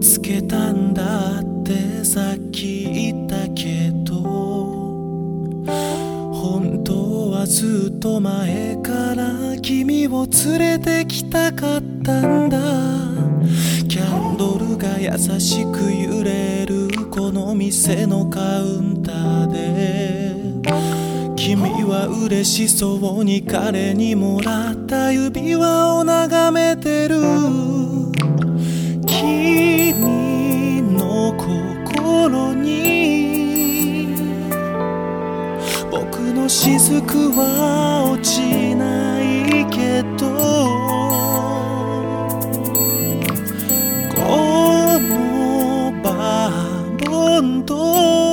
つけたんだってさっき言ったけど、本当はずっと前から君を連れてきたかったんだ。キャンドルが優しく揺れるこの店のカウンターで、君は嬉しそうに彼にもらった指輪を眺めてる。君の心に僕の雫は落ちないけど、このバーボンと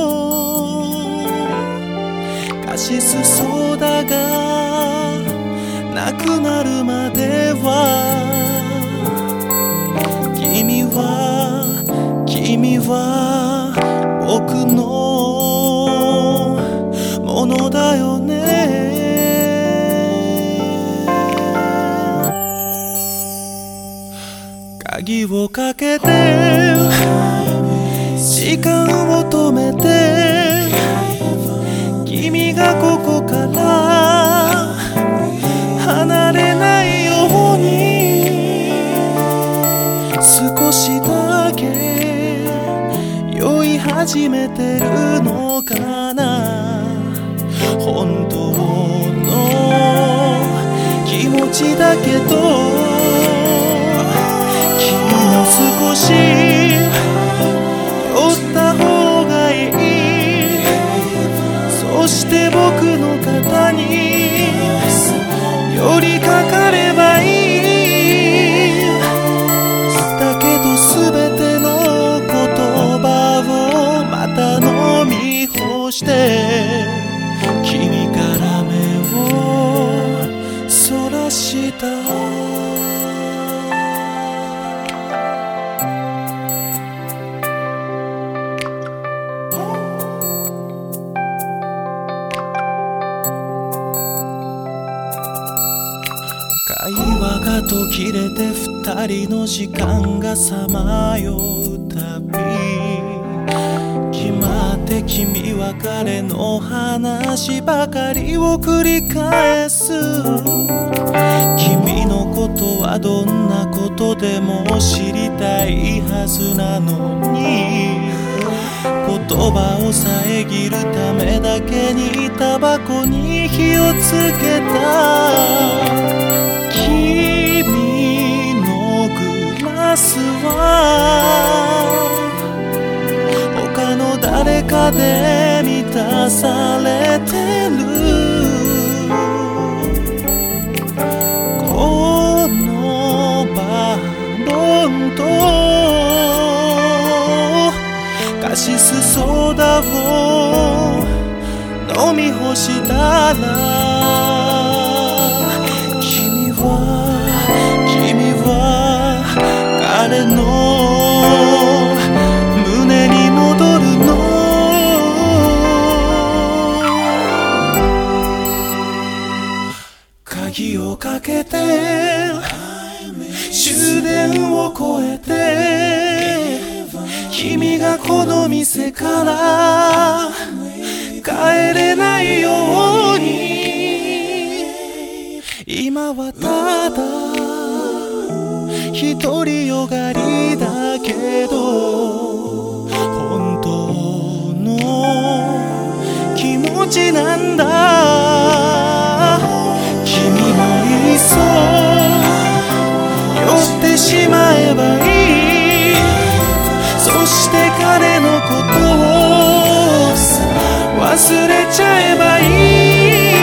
カシスソーダがなくなるまでは君は僕のものだよね。鍵をかけて時間を止めて、君がここから離れないように少しだけ酔い始めてるのかな。本当の気持ちだけど、君も少し酔った方がいい。そして僕の肩に寄りかかればいい。だけど全ての言葉をまた飲み干して、君から目をそらした。会話が途切れて二人の時間がさまようたび、決まって君は彼の話ばかりを繰り返す。君のことはどんなことでも知りたいはずなのに、言葉を遮るためだけにタバコに火をつけた。君のグラスは他の誰かで満たされてる。このバーボンとカシスソーダを飲み干したら、君は彼の胸に戻るの。鍵をかけて終電を越えて、君がこの店から帰れないように、今はただ独りよがりだけど、本当の気持ちなんだ。君もいっそ酔ってしまえばいい。そして彼のことを忘れちゃえばいい。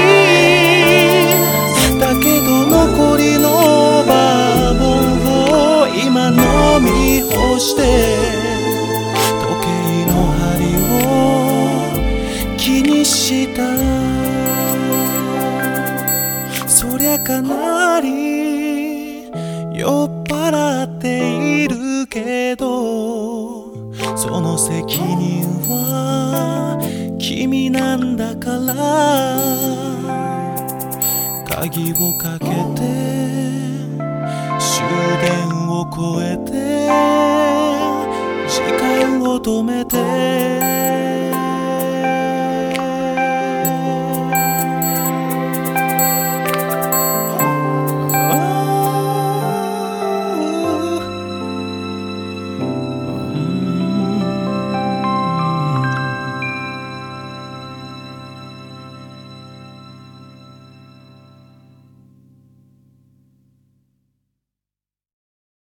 だけど残りのバーボンを今飲み干して、時計の針を気にした。そりゃかなり酔っ払っているけど、その責任は君なんだから。鍵をかけて終電を越えて求め